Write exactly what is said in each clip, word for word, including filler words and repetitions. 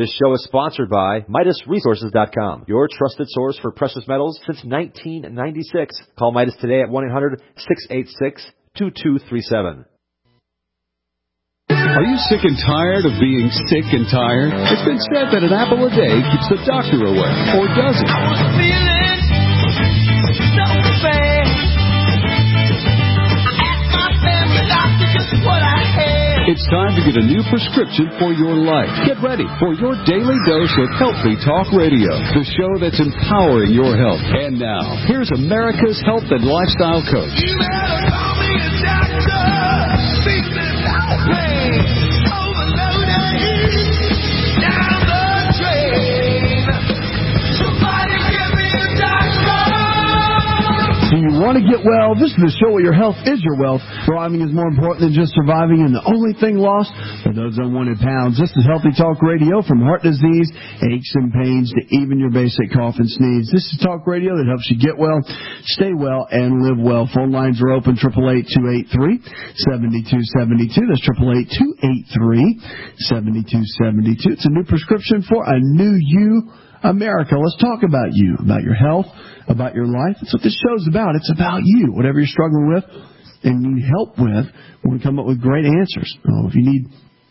This show is sponsored by Midas Resources dot com, your trusted source for precious metals since nineteen ninety-six. Call Midas today at one eight hundred, six eight six, two two three seven. Are you sick and tired of being sick and tired? It's been said that an apple a day keeps the doctor away, or does it? I was feeling so bad. I asked my family doctor just what I had. It's time to get a new prescription for your life. Get ready for your daily dose of Healthy Talk Radio, the show that's empowering your health. And now, here's America's health and lifestyle coach. You better call me a doctor. Feeling no pain. Overloaded. Down the drain. Somebody give me a doctor. Do you want to get well? This is the show where your health is your wealth. Thriving is more important than just surviving, and the only thing lost are those unwanted pounds. This is Healthy Talk Radio, from heart disease, aches and pains, to even your basic cough and sneeze. This is Talk Radio that helps you get well, stay well, and live well. Phone lines are open, eight eight eight, two eight three, seven two seven two. That's eight eight eight, two eight three, seven two seven two. It's a new prescription for a new you, America. Let's talk about you, about your health, about your life. That's what this show's about. It's about you. Whatever you're struggling with and need help with, we're going to come up with great answers. Oh, if you need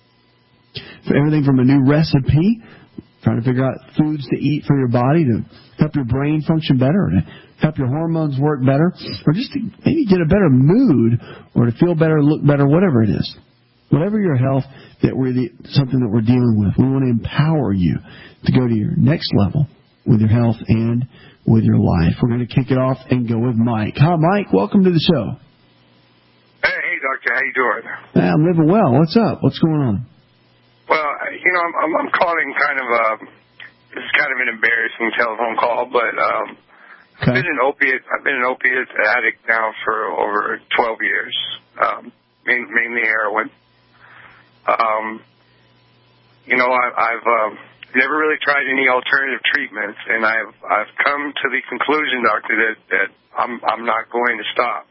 for everything from a new recipe, trying to figure out foods to eat for your body to help your brain function better, or to help your hormones work better, or just to maybe get a better mood, or to feel better, look better, whatever it is. Whatever your health, that we're the, something that we're dealing with, we want to empower you to go to your next level with your health and with your life. We're going to kick it off and go with Mike. Hi, Mike. Welcome to the show. Hey, hey, doctor. How you doing? Hey, I'm living well. What's up? What's going on? Well, you know, I'm, I'm, I'm calling kind of a, this is kind of an embarrassing telephone call, but um, Okay. I've been an opiate, I've been an opiate addict now for over twelve years, um, main, mainly heroin. Um, you know, I, I've um, never really tried any alternative treatments, and I've I've come to the conclusion, doctor, that, that I'm I'm not going to stop.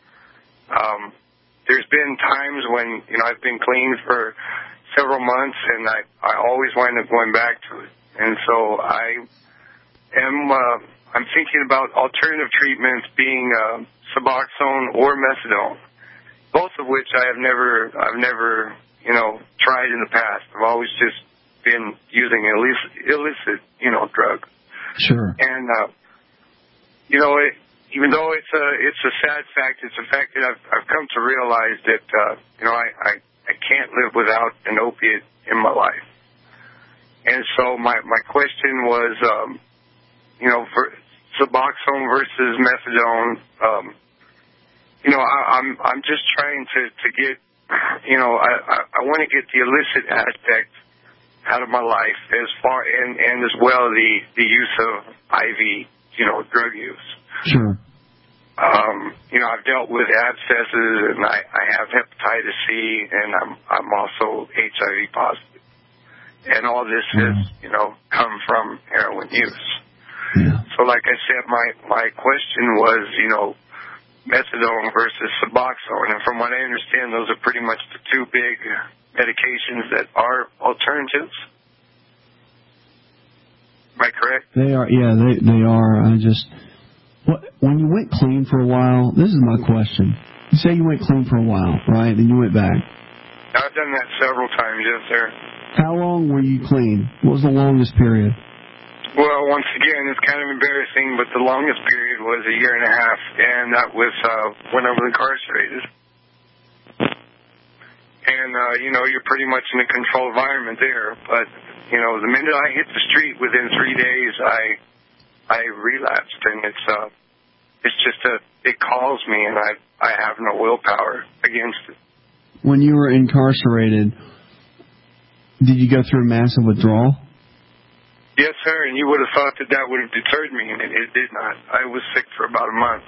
Um, there's been times when, you know, I've been clean for several months, and I, I always wind up going back to it. And so I am uh, I'm thinking about alternative treatments, being uh, Suboxone or Methadone, both of which I have never I've never you know tried in the past. I've always just been using illicit, illicit you know drug. Sure. And uh, you know it. Even though it's a it's a sad fact, it's a fact that I've I've come to realize that uh, you know I, I, I can't live without an opiate in my life. And so my my question was, um, you know, for Suboxone versus Methadone. Um, you know, I, I'm I'm just trying to, to get, you know, I I, I want to get the illicit aspect out of my life, as far and, and as well the the use of I V, you know, drug use. Sure. Um, you know, I've dealt with abscesses, and I, I have hepatitis C, and I'm I'm also H I V positive. And all this mm. has, you know, come from heroin use. Yeah. So, like I said, my my question was, you know, Methadone versus Suboxone, and from what I understand, those are pretty much the two big medications that are alternatives. Am I correct? They are. Yeah, they they are. I just. What, when you went clean for a while, this is my question. You say you went clean for a while, right? And you went back. I've done that several times, yes, sir. How long were you clean? What was the longest period? Well, once again, it's kind of embarrassing, but the longest period was a year and a half, and that was uh, when I was incarcerated. And, uh, you know, you're pretty much in a controlled environment there. But, you know, the minute I hit the street, within three days, I... I relapsed, and it's uh, it's just a it calls me, and I I have no willpower against it. When you were incarcerated, did you go through a massive withdrawal? Yes, sir, and you would have thought that that would have deterred me, and it, it did not. I was sick for about a month.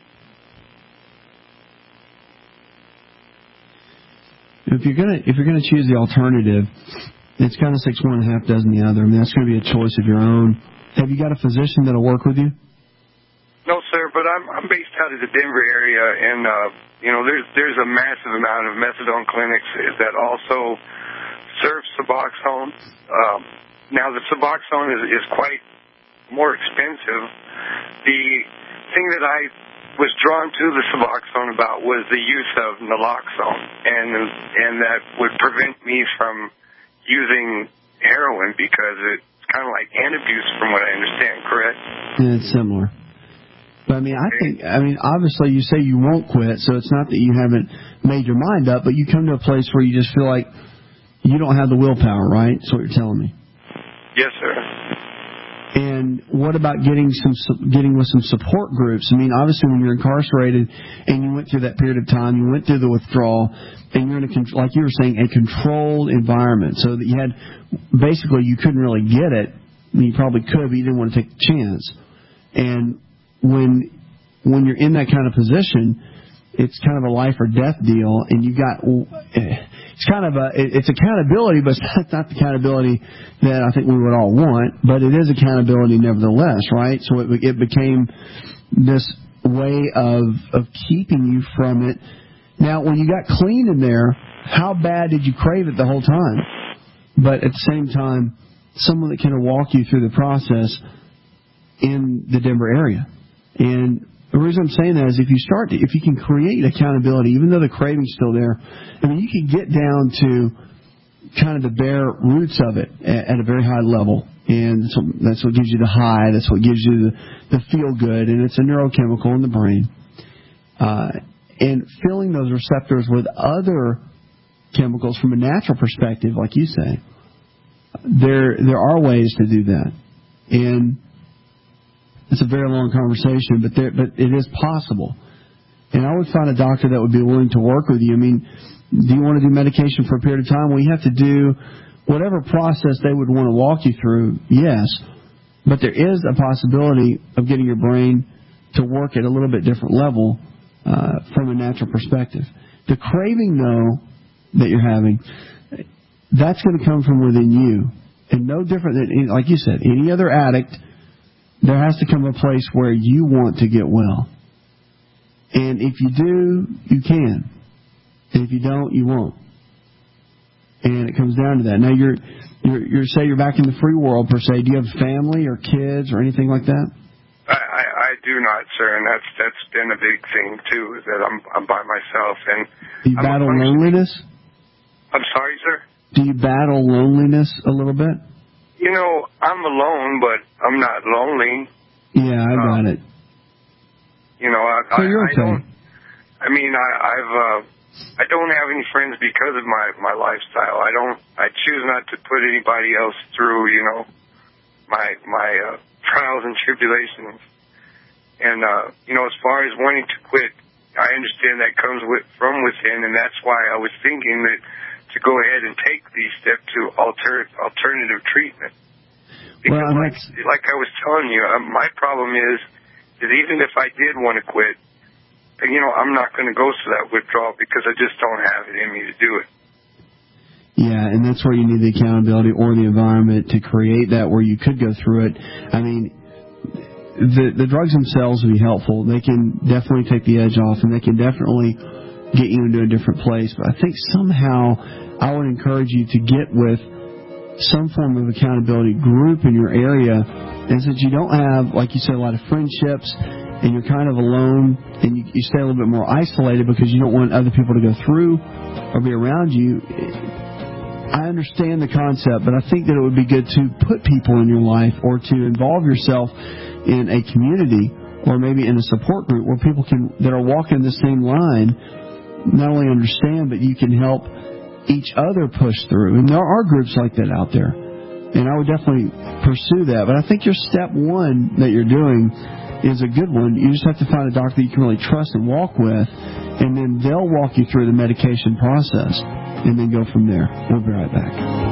If you're gonna if you're gonna choose the alternative, it's kind of six one and a half dozen the other. I mean, that's going to be a choice of your own. Have you got a physician that'll work with you? No, sir, but I'm I'm based out of the Denver area, and uh, you know, there's there's a massive amount of methadone clinics that also serve Suboxone. Um, now the Suboxone is, is quite more expensive. The thing that I was drawn to the Suboxone about was the use of naloxone, and and that would prevent me from using heroin because it's kind of like antabuse, from what I understand. Correct? Yeah, it's similar. But I mean, I think, I mean, obviously you say you won't quit, so it's not that you haven't made your mind up, but you come to a place where you just feel like you don't have the willpower, right? That's what you're telling me. Yes, sir. And what about getting some, getting with some support groups? I mean, obviously when you're incarcerated and you went through that period of time, you went through the withdrawal, and you're in a, like you were saying, a controlled environment, so that you had, basically you couldn't really get it. I mean, you probably could, but you didn't want to take the chance. And when when you're in that kind of position, it's kind of a life or death deal, and you got it's kind of a it's accountability, but it's not the accountability that I think we would all want, but it is accountability nevertheless, right? So it it became this way of of keeping you from it. Now, when you got clean in there, how bad did you crave it the whole time? But at the same time, someone that can walk you through the process in the Denver area. And the reason I'm saying that is if you start to, if you can create accountability, even though the craving's still there, I mean, you can get down to kind of the bare roots of it at, at a very high level. And so that's what gives you the high, that's what gives you the, the feel good, and it's a neurochemical in the brain. Uh, and filling those receptors with other chemicals from a natural perspective, like you say, there there are ways to do that. And it's a very long conversation, but there, but it is possible. And I would find a doctor that would be willing to work with you. I mean, do you want to do medication for a period of time? Well, you have to do whatever process they would want to walk you through, yes. But there is a possibility of getting your brain to work at a little bit different level uh, from a natural perspective. The craving, though, that you're having, that's going to come from within you. And no different than, like you said, any other addict, there has to come a place where you want to get well. And if you do, you can. And if you don't, you won't. And it comes down to that. Now, you're, you're, you're say you're back in the free world, per se. Do you have family or kids or anything like that? I, I, I do not, sir, and that's that's been a big thing, too, is that I'm, I'm by myself. And do you I'm battle loneliness? I'm sorry, sir? Do you battle loneliness a little bit? You know, I'm alone, but I'm not lonely. Yeah, I got um, it. You know, I, so I, you're I okay. don't. I mean, I, I've uh, I don't have any friends because of my my lifestyle. I don't. I choose not to put anybody else through. You know, my my uh, trials and tribulations. And uh, you know, as far as wanting to quit, I understand that comes with from within, and that's why I was thinking that to go ahead and take the step to alter, alternative treatment. Because well, like, like I was telling you, um, my problem is, is even if I did want to quit, you know, I'm not going to go through that withdrawal because I just don't have it in me to do it. Yeah, and that's where you need the accountability or the environment to create that where you could go through it. I mean, the the drugs themselves would be helpful. They can definitely take the edge off, and they can definitely get you into a different place. But I think somehow I would encourage you to get with some form of accountability group in your area. And since you don't have, like you said, a lot of friendships, and you're kind of alone, and you, you stay a little bit more isolated because you don't want other people to go through or be around you, I understand the concept, but I think that it would be good to put people in your life or to involve yourself in a community or maybe in a support group where people can that are walking the same line not only understand, but you can help each other push through. And there are groups like that out there. And I would definitely pursue that. But I think your step one that you're doing is a good one. You just have to find a doctor that you can really trust and walk with, and then they'll walk you through the medication process, and then go from there. We'll be right back.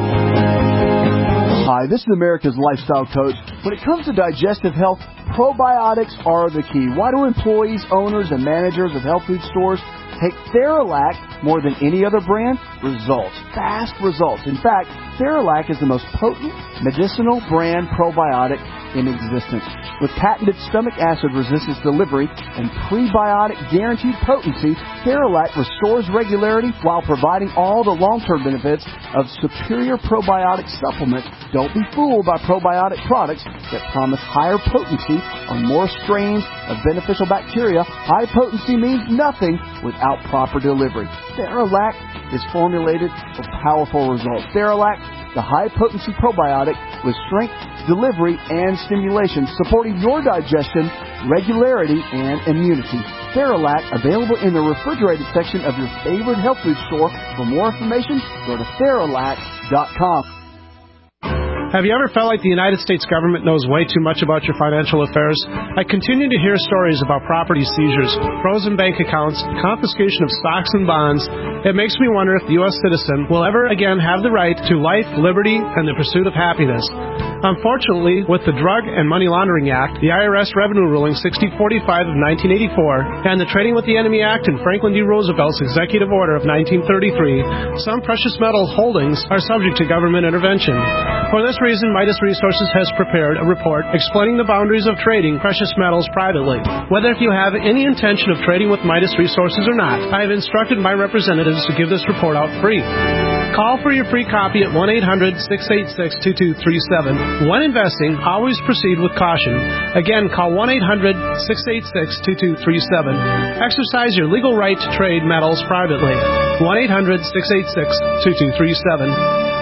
Hi, this is America's Lifestyle Coach. When it comes to digestive health, probiotics are the key. Why do employees, owners, and managers of health food stores take Theralac more than any other brand? Results. Fast results. In fact, Theralac is the most potent medicinal brand probiotic in existence. With patented stomach acid resistance delivery and prebiotic guaranteed potency, Theralac restores regularity while providing all the long-term benefits of superior probiotic supplements. Don't be fooled by probiotic products that promise higher potency on more strains of beneficial bacteria. High potency means nothing without proper delivery. Theralac is formulated for powerful results. Theralac, the high-potency probiotic with strength, delivery, and stimulation, supporting your digestion, regularity, and immunity. Theralac, available in the refrigerated section of your favorite health food store. For more information, go to Theralac dot com. Have you ever felt like the United States government knows way too much about your financial affairs? I continue to hear stories about property seizures, frozen bank accounts, confiscation of stocks and bonds. It makes me wonder if the U S citizen will ever again have the right to life, liberty, and the pursuit of happiness. Unfortunately, with the Drug and Money Laundering Act, the I R S Revenue Ruling sixty forty-five of nineteen eighty-four, and the Trading with the Enemy Act and Franklin D. Roosevelt's Executive Order of nineteen thirty-three, some precious metal holdings are subject to government intervention. For this reason, Midas Resources has prepared a report explaining the boundaries of trading precious metals privately. Whether if you have any intention of trading with Midas Resources or not, I have instructed my representatives to give this report out free. Call for your free copy at one eight hundred, six eight six, two two three seven. When investing, always proceed with caution. Again, call one eight hundred, six eight six, two two three seven. Exercise your legal right to trade metals privately. one eight hundred, six eight six, two two three seven.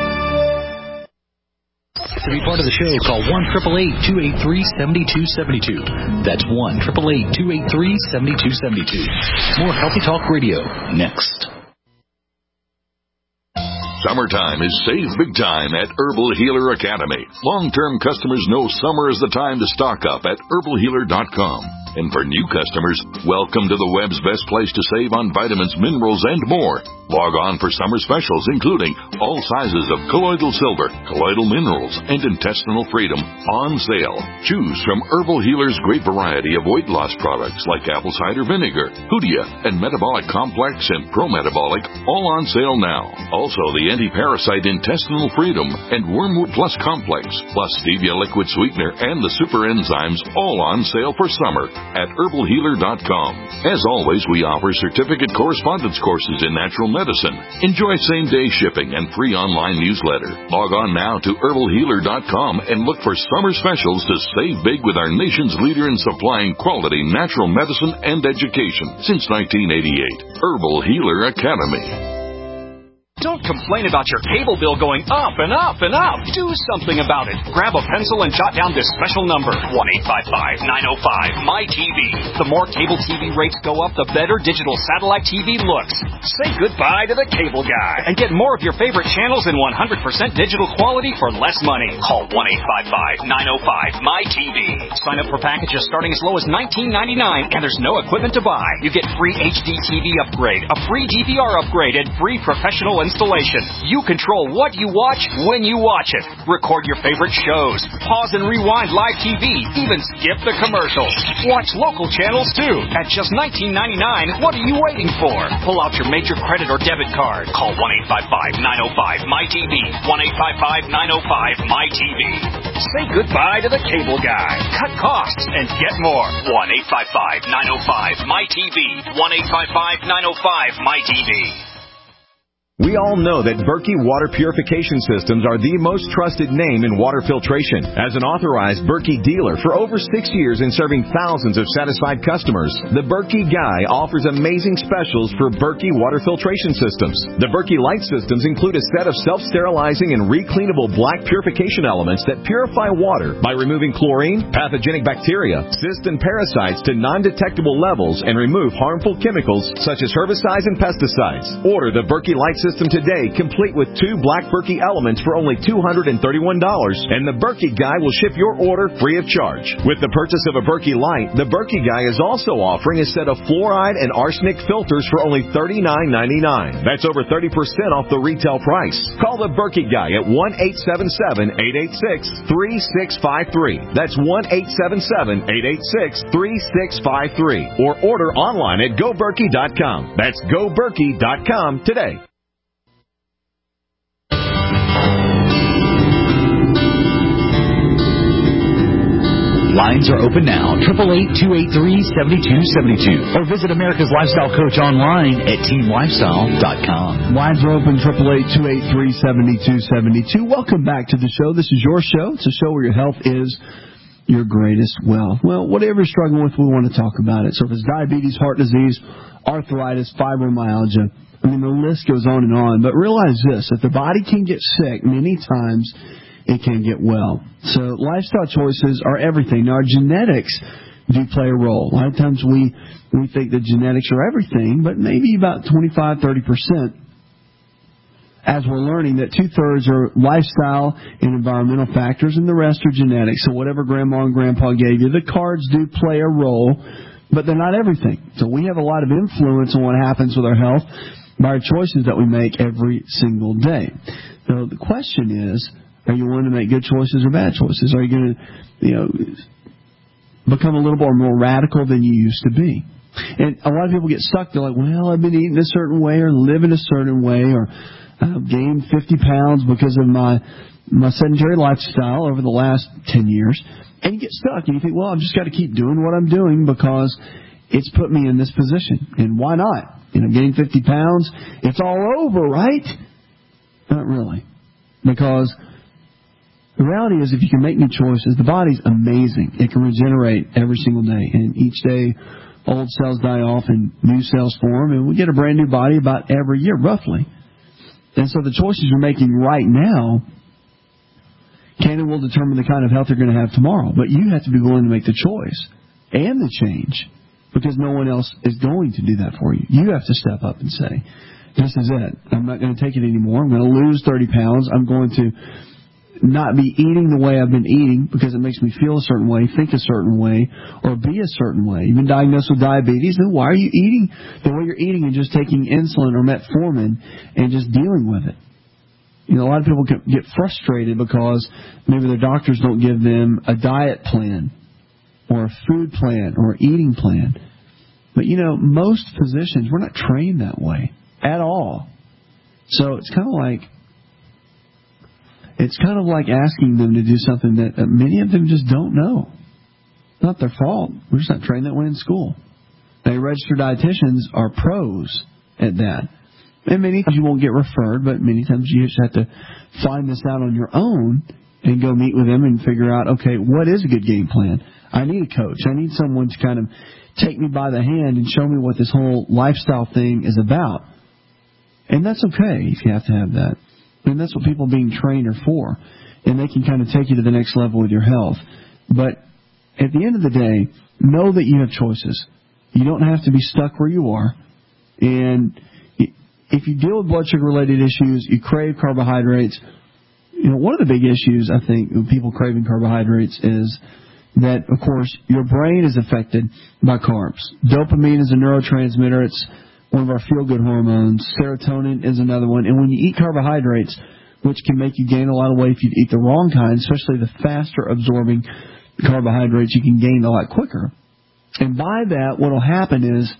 To be part of the show, call one eight eight eight, two eight three, seven two seven two. That's one eight eight eight, two eight three, seven two seven two. More Healthy Talk Radio next. Summertime is save big time at Herbal Healer Academy. Long-term customers know summer is the time to stock up at herbal healer dot com. And for new customers, welcome to the web's best place to save on vitamins, minerals, and more. Log on for summer specials, including all sizes of colloidal silver, colloidal minerals, and intestinal freedom on sale. Choose from Herbal Healer's great variety of weight loss products like apple cider vinegar, Hoodia, and Metabolic Complex and Pro-Metabolic, all on sale now. Also, the anti-parasite intestinal freedom and Wormwood Plus Complex, plus Stevia liquid sweetener and the super enzymes, all on sale for summer at herbal healer dot com. As always, we offer certificate correspondence courses in natural medicine. Enjoy same-day shipping and free online newsletter. Log on now to herbal healer dot com and look for summer specials to save big with our nation's leader in supplying quality natural medicine and education since nineteen eighty-eight. Herbal Healer Academy. Don't complain about your cable bill going up and up and up. Do something about it. Grab a pencil and jot down this special number, one eight five five, nine oh five, M Y T V. The more cable T V rates go up, the better digital satellite T V looks. Say goodbye to the cable guy and get more of your favorite channels in one hundred percent digital quality for less money. Call one eight five five, nine oh five, M Y T V. Sign up for packages starting as low as nineteen ninety-nine, and there's no equipment to buy. You get free H D T V upgrade, a free D V R upgrade, and free professional installation. You control what you watch when you watch it. Record your favorite shows. Pause and rewind live T V. Even skip the commercials. Watch local channels too. At just nineteen ninety-nine, what are you waiting for? Pull out your major credit or debit card. Call one eight five five, nine oh five, M Y T V. one eight five five, nine oh five, M Y T V. Say goodbye to the cable guy. Cut costs and get more. one eight five five, nine oh five, M Y T V. one eight five five, nine oh five, M Y T V. We all know that Berkey Water Purification Systems are the most trusted name in water filtration. As an authorized Berkey dealer for over six years and serving thousands of satisfied customers, the Berkey Guy offers amazing specials for Berkey Water Filtration Systems. The Berkey Light Systems include a set of self-sterilizing and recleanable black purification elements that purify water by removing chlorine, pathogenic bacteria, cysts, and parasites to non-detectable levels and remove harmful chemicals such as herbicides and pesticides. Order the Berkey Light System today, complete with two black Berkey elements for only two hundred thirty-one dollars, and the Berkey Guy will ship your order free of charge. With the purchase of a Berkey Light, the Berkey Guy is also offering a set of fluoride and arsenic filters for only thirty-nine ninety-nine. That's over thirty percent off the retail price. Call the Berkey Guy at one eight seven seven, eight eight six, three six five three. That's one eight seven seven, eight eight six, three six five three. Or order online at go berkey dot com. That's go berkey dot com today. Lines are open now. eight eight eight, two eight three, seven two seven two. Or visit America's Lifestyle Coach online at team lifestyle dot com. Lines are open, eight eight eight, two eight three, seven two seven two. Welcome back to the show. This is your show. It's a show where your health is your greatest wealth. Well, whatever you're struggling with, we want to talk about it. So if it's diabetes, heart disease, arthritis, fibromyalgia, I mean, the list goes on and on. But realize this, if the body can get sick, many times it can get well. So lifestyle choices are everything. Now, our genetics do play a role. A lot of times we, we think that genetics are everything, but maybe about twenty-five, thirty percent. As we're learning that two-thirds are lifestyle and environmental factors, and the rest are genetics. So whatever grandma and grandpa gave you, the cards do play a role, but they're not everything. So we have a lot of influence on what happens with our health by our choices that we make every single day. So the question is, are you willing to make good choices or bad choices? Are you going to, you know, become a little more, more radical than you used to be? And a lot of people get stuck. They're like, well, I've been eating a certain way or living a certain way, or I've gained fifty pounds because of my my sedentary lifestyle over the last ten years. And you get stuck, and you think, well, I've just got to keep doing what I'm doing because it's put me in this position. And why not? You know, gain fifty pounds, it's all over, right? Not really. Because the reality is, if you can make new choices, the body's amazing. It can regenerate every single day. And each day, old cells die off and new cells form, and we get a brand new body about every year, roughly. And so the choices you're making right now can and will determine the kind of health you're going to have tomorrow. But you have to be willing to make the choice and the change, because no one else is going to do that for you. You have to step up and say, this is it. I'm not going to take it anymore. I'm going to lose thirty pounds. I'm going to not be eating the way I've been eating because it makes me feel a certain way, think a certain way, or be a certain way. You've been diagnosed with diabetes, then why are you eating the way you're eating and just taking insulin or metformin and just dealing with it? You know, a lot of people get frustrated because maybe their doctors don't give them a diet plan or a food plan or eating plan. But, you know, most physicians, we're not trained that way at all. So it's kind of like It's kind of like asking them to do something that many of them just don't know. It's not their fault. We're just not trained that way in school. Now, registered dietitians are pros at that. And many times you won't get referred, but many times you just have to find this out on your own and go meet with them and figure out, okay, what is a good game plan? I need a coach. I need someone to kind of take me by the hand and show me what this whole lifestyle thing is about. And that's okay if you have to have that. And that's what people being trained are for. And they can kind of take you to the next level with your health. But at the end of the day, know that you have choices. You don't have to be stuck where you are. And if you deal with blood sugar-related issues, you crave carbohydrates. You know, one of the big issues, I think, with people craving carbohydrates is that, of course, your brain is affected by carbs. Dopamine is a neurotransmitter. It's one of our feel-good hormones. Serotonin is another one. And when you eat carbohydrates, which can make you gain a lot of weight if you eat the wrong kind, especially the faster-absorbing carbohydrates, you can gain a lot quicker. And by that, what will happen is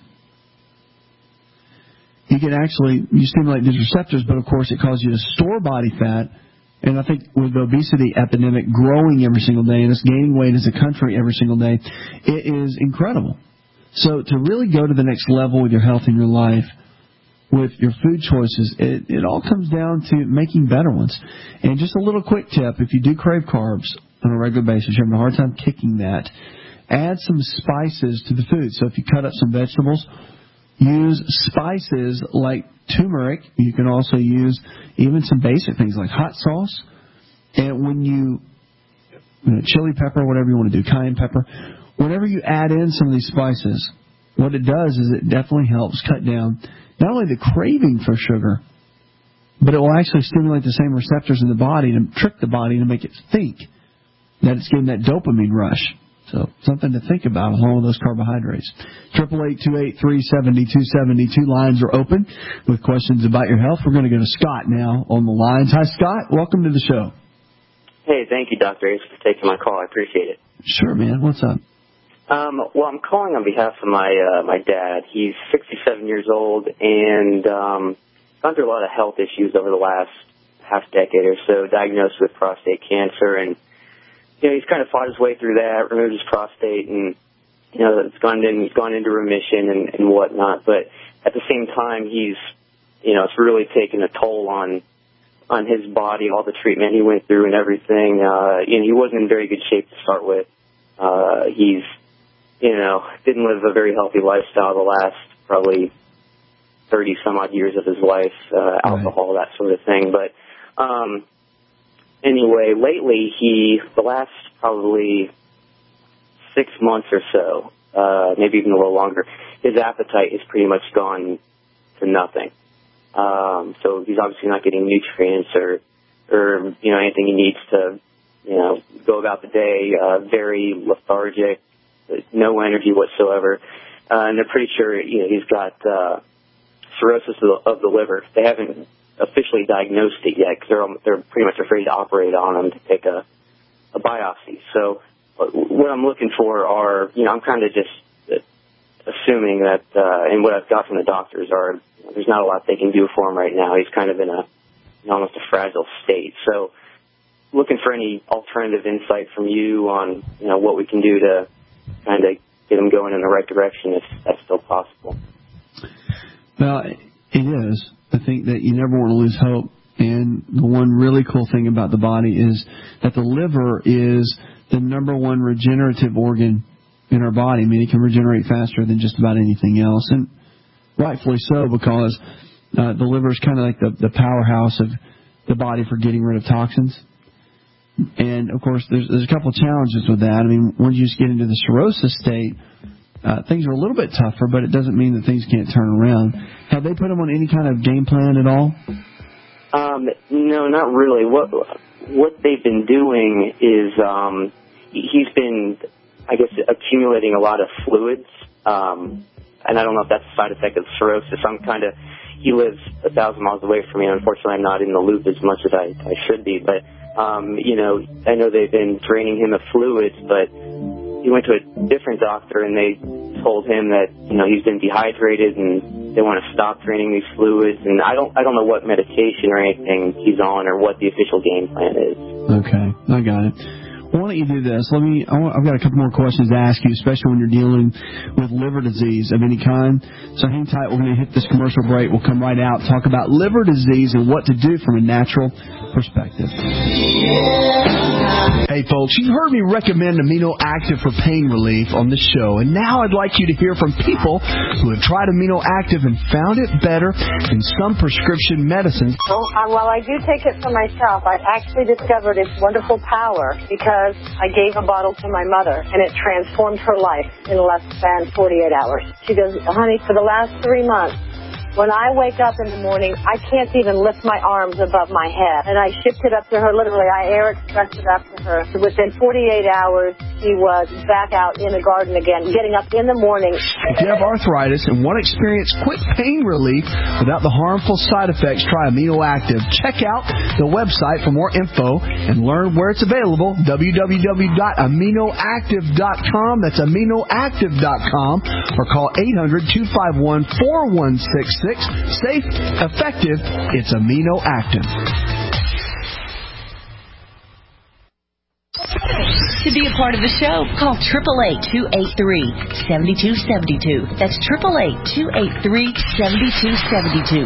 you can actually, you stimulate these receptors, but of course it causes you to store body fat. And I think with the obesity epidemic growing every single day and us gaining weight as a country every single day, it is incredible. So to really go to the next level with your health in your life, with your food choices, it, it all comes down to making better ones. And just a little quick tip, if you do crave carbs on a regular basis, you're having a hard time kicking that, add some spices to the food. So if you cut up some vegetables, use spices like turmeric. You can also use even some basic things like hot sauce. And when you, you know, chili pepper, whatever you want to do, cayenne pepper, whenever you add in some of these spices, what it does is it definitely helps cut down not only the craving for sugar, but it will actually stimulate the same receptors in the body to trick the body to make it think that it's getting that dopamine rush. So something to think about with all of those carbohydrates. eight eight eight, two eight three, seven two seven two. Lines are open with questions about your health. We're going to go to Scott now on the lines. Hi, Scott. Welcome to the show. Hey, thank you, Doctor Ace, for taking my call. I appreciate it. Sure, man. What's up? Um, well, I'm calling on behalf of my uh, my dad. He's sixty-seven years old and um, gone through a lot of health issues over the last half decade or so, diagnosed with prostate cancer and you know, he's kind of fought his way through that, removed his prostate, and, you know, it's gone in, he's gone into remission and, and whatnot. But at the same time, he's, you know, it's really taken a toll on on his body, all the treatment he went through and everything. Uh, you know, he wasn't in very good shape to start with. Uh, he's, you know, didn't live a very healthy lifestyle the last probably thirty some odd years of his life, uh, alcohol, that sort of thing. But, um, anyway, lately he, the last probably six months or so, uh, maybe even a little longer, his appetite has pretty much gone to nothing. Um, so he's obviously not getting nutrients or, or, you know, anything he needs to, you know, go about the day, uh, very lethargic, no energy whatsoever. Uh, and they're pretty sure, you know, he's got, uh, cirrhosis of the, of the liver. They haven't officially diagnosed it yet because they're, they're pretty much afraid to operate on him to take a, a biopsy. So what I'm looking for are, you know, I'm kind of just assuming that, uh, and what I've got from the doctors are, there's not a lot they can do for him right now. He's kind of in a, you know, almost a fragile state. So looking for any alternative insight from you on, you know, what we can do to kind of get him going in the right direction if that's still possible. Well, it is. I think that you never want to lose hope. And the one really cool thing about the body is that the liver is the number one regenerative organ in our body. I mean, it can regenerate faster than just about anything else. And rightfully so, because uh, the liver is kind of like the, the powerhouse of the body for getting rid of toxins. And, of course, there's, there's a couple of challenges with that. I mean, once you just get into the cirrhosis state, uh, things are a little bit tougher, but it doesn't mean that things can't turn around. Have they put him on any kind of game plan at all? Um, no, not really. What what they've been doing is um, he's been, I guess, accumulating a lot of fluids. Um And I don't know if that's a side effect of cirrhosis. I'm kind of, he lives a thousand miles away from me, and unfortunately I'm not in the loop as much as I, I should be. But, um, you know, I know they've been draining him of fluids, but he went to a different doctor, and they told him that, you know, he's been dehydrated, and they want to stop draining these fluids. And I don't, I don't know what medication or anything he's on or what the official game plan is. Okay, I got it. Why don't you do this? Let me. I want, I've got a couple more questions to ask you, especially when you're dealing with liver disease of any kind. So hang tight. We're going to hit this commercial break. We'll come right out, talk about liver disease and what to do from a natural perspective. Hey, folks, you heard me recommend Amino Active for pain relief on the show, and now I'd like you to hear from people who have tried Amino Active and found it better than some prescription medicines. Well, uh, well, I do take it for myself. I actually discovered its wonderful power because I gave a bottle to my mother, and it transformed her life in less than forty-eight hours. She goes, honey, for the last three months, when I wake up in the morning, I can't even lift my arms above my head. And I shipped it up to her, literally, I air expressed it up to her. So within forty-eight hours, she was back out in the garden again, getting up in the morning. If you have arthritis and want to experience quick pain relief without the harmful side effects, try Amino Active. Check out the website for more info and learn where it's available, w w w dot amino active dot com. That's amino active dot com. Or call eight hundred, two five one, four one six six. Safe, effective, it's Amino Active. To be a part of the show, call eight eight eight, two eight three, seven two seven two. That's eight eight eight, two eight three, seven two seven two.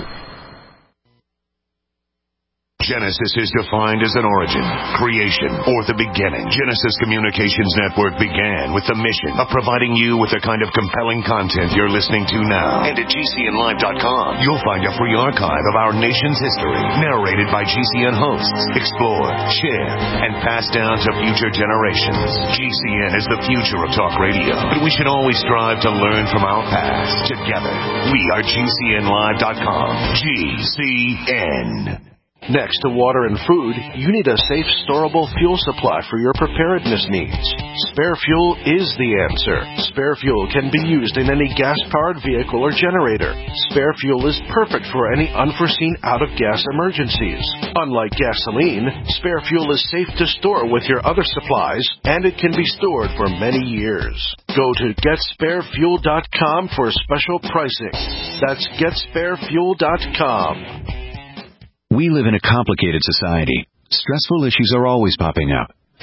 Genesis is defined as an origin, creation, or the beginning. Genesis Communications Network began with the mission of providing you with the kind of compelling content you're listening to now. And at G C N live dot com, you'll find a free archive of our nation's history, narrated by G C N hosts, explored, shared, and passed down to future generations. G C N is the future of talk radio, but we should always strive to learn from our past. Together, we are G C N live dot com. G C N. Next to water and food, you need a safe, storable fuel supply for your preparedness needs. Spare Fuel is the answer. Spare Fuel can be used in any gas-powered vehicle or generator. Spare Fuel is perfect for any unforeseen out-of-gas emergencies. Unlike gasoline, Spare Fuel is safe to store with your other supplies, and it can be stored for many years. Go to get spare fuel dot com for special pricing. That's get spare fuel dot com. We live in a complicated society. Stressful issues are always popping up.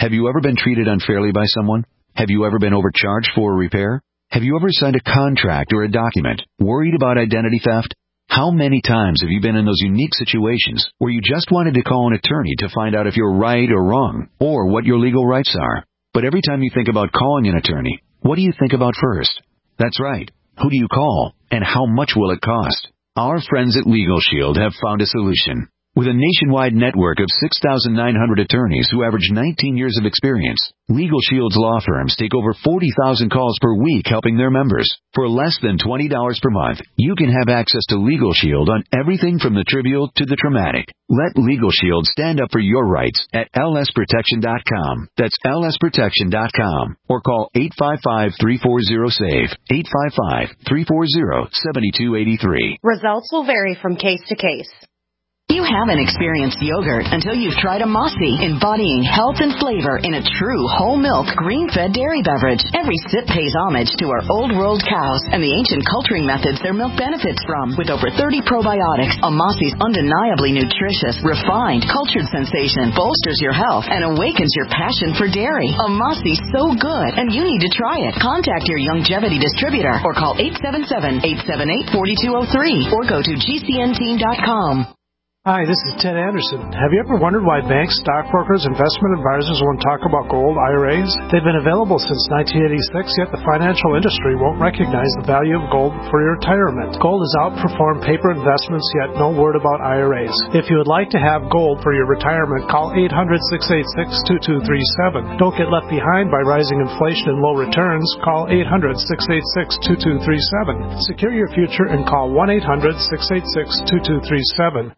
Have you ever been treated unfairly by someone? Have you ever been overcharged for a repair? Have you ever signed a contract or a document worried about identity theft? How many times have you been in those unique situations where you just wanted to call an attorney to find out if you're right or wrong, or what your legal rights are? But every time you think about calling an attorney, what do you think about first? That's right. Who do you call, and how much will it cost? Our friends at Legal Shield have found a solution. With a nationwide network of six thousand nine hundred attorneys who average nineteen years of experience, Legal Shield's law firms take over forty thousand calls per week helping their members. For less than twenty dollars per month, you can have access to Legal Shield on everything from the trivial to the traumatic. Let Legal Shield stand up for your rights at L S protection dot com. That's L S protection dot com. Or call eight five five, three four zero, S A V E, eight five five, three four zero, seven two eight three. Results will vary from case to case. You haven't experienced yogurt until you've tried a Mossy, embodying health and flavor in a true whole milk, green-fed dairy beverage. Every sip pays homage to our old world cows and the ancient culturing methods their milk benefits from. With over thirty probiotics, a Mossy's undeniably nutritious, refined, cultured sensation bolsters your health and awakens your passion for dairy. A Mossy's so good, and you need to try it. Contact your Longevity distributor or call eight seven seven, eight seven eight, four two zero three or go to G C N team dot com. Hi, this is Ted Anderson. Have you ever wondered why banks, stockbrokers, investment advisors won't talk about gold I R As? They've been available since nineteen eighty-six, yet the financial industry won't recognize the value of gold for your retirement. Gold has outperformed paper investments, yet no word about I R As. If you would like to have gold for your retirement, call eight hundred, six eight six, two two three seven. Don't get left behind by rising inflation and low returns. Call eight hundred, six eight six, two two three seven. Secure your future and call one eight hundred, six eight six, two two three seven.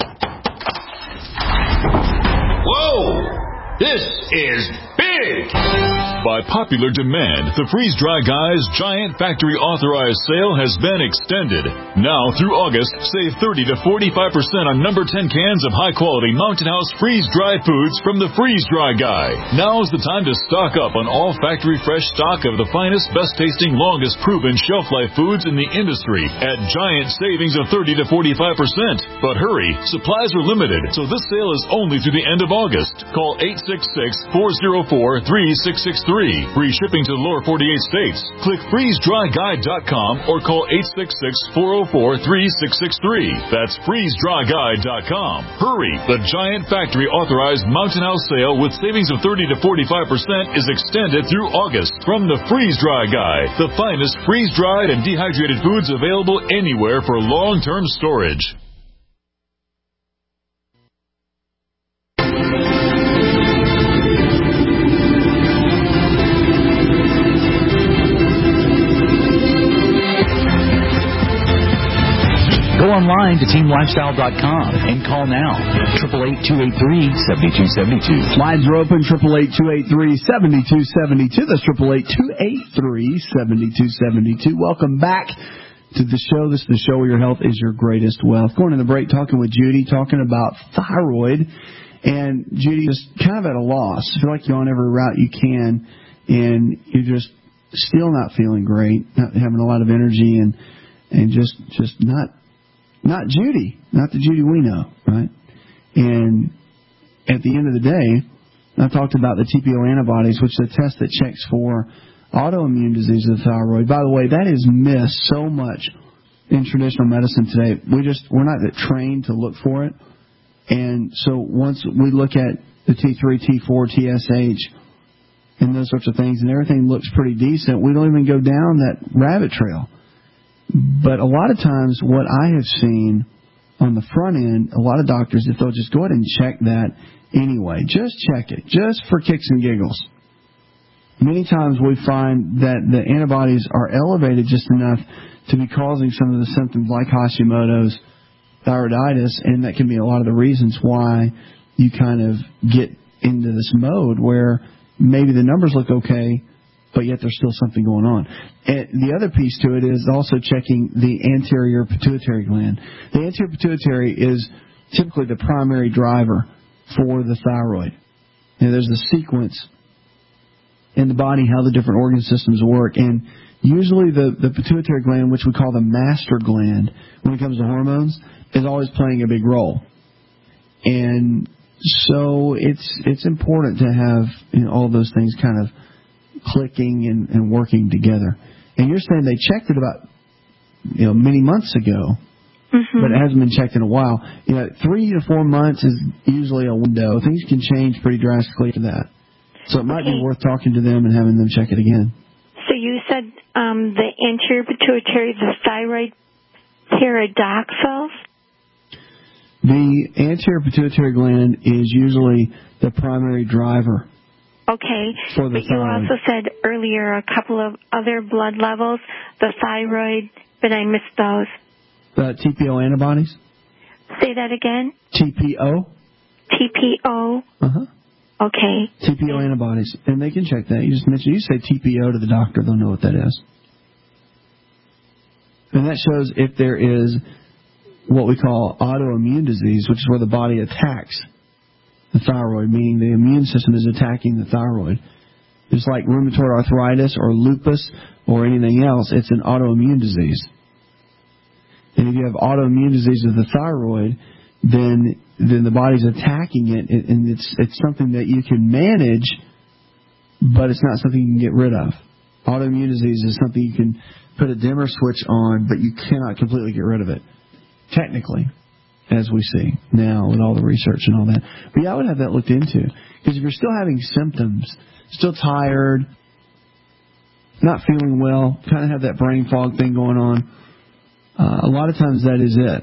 Whoa! This is big! By popular demand, the Freeze Dry Guy's giant factory authorized sale has been extended. Now through August, save thirty to forty-five percent on number ten cans of high quality Mountain House freeze dry foods from the Freeze Dry Guy. Now's the time to stock up on all factory fresh stock of the finest, best tasting, longest proven shelf life foods in the industry at giant savings of thirty to forty-five percent. But hurry, supplies are limited, so this sale is only through the end of August. Call eight six six, four zero four, three six six three. Free shipping to the lower forty-eight states. Click freeze dry guy dot com or call eight six six, four zero four, three six six three. That's freeze dry guy dot com. Hurry! The giant factory authorized Mountain House sale with savings of thirty to forty-five percent is extended through August from the Freeze Dry Guy, the finest freeze-dried and dehydrated foods available anywhere for long-term storage. Go online to team lifestyle dot com and call now. eight eight eight, two eight three, seven two seven two. Lines are open, eight eight eight, two eight three, seven two seven two. That's eight eight eight, two eight three, seven two seven two. Welcome back to the show. This is the show where your health is your greatest wealth. Going to the break, talking with Judy, talking about thyroid. And Judy is kind of at a loss. I feel like you're on every route you can, and you're just still not feeling great, not having a lot of energy, and and just just not... Not Judy, not the Judy we know, right? And at the end of the day, I talked about the T P O antibodies, which is a test that checks for autoimmune disease of the thyroid. By the way, that is missed so much in traditional medicine today. We just we're not trained to look for it, and so once we look at the T three, T four, T S H, and those sorts of things, and everything looks pretty decent, we don't even go down that rabbit trail. But a lot of times what I have seen on the front end, a lot of doctors, if they'll just go ahead and check that anyway, just check it, just for kicks and giggles. Many times we find that the antibodies are elevated just enough to be causing some of the symptoms like Hashimoto's, thyroiditis, and that can be a lot of the reasons why you kind of get into this mode where maybe the numbers look okay, but yet there's still something going on. And the other piece to it is also checking the anterior pituitary gland. The anterior pituitary is typically the primary driver for the thyroid. And there's a sequence in the body how the different organ systems work. And usually the, the pituitary gland, which we call the master gland when it comes to hormones, is always playing a big role. And So it's it's important to have, you know, all those things kind of clicking and, and working together. And you're saying they checked it about, you know, many months ago, mm-hmm. but it hasn't been checked in a while. You know, three to four months is usually a window. Things can change pretty drastically for that. So it might okay. be worth talking to them and having them check it again. So you said um, the anterior pituitary, the thyroid paradoxals? The anterior pituitary gland is usually the primary driver. Okay, for the but you thyroid. also said earlier a couple of other blood levels, the thyroid, but I missed those. The T P O antibodies? Say that again? T P O? T P O? Uh-huh. Okay. T P O antibodies, and they can check that. You just mention, you say T P O to the doctor, they'll know what that is. And that shows if there is what we call autoimmune disease, which is where the body attacks the thyroid, meaning the immune system is attacking the thyroid. Just like rheumatoid arthritis or lupus or anything else, it's an autoimmune disease. And if you have autoimmune disease of the thyroid, then then the body's attacking it, and it's it's something that you can manage, but it's not something you can get rid of. Autoimmune disease is something you can put a dimmer switch on, but you cannot completely get rid of it, technically, as we see now with all the research and all that. But yeah, I would have that looked into, because if you're still having symptoms, still tired, not feeling well, kind of have that brain fog thing going on, uh, a lot of times that is it.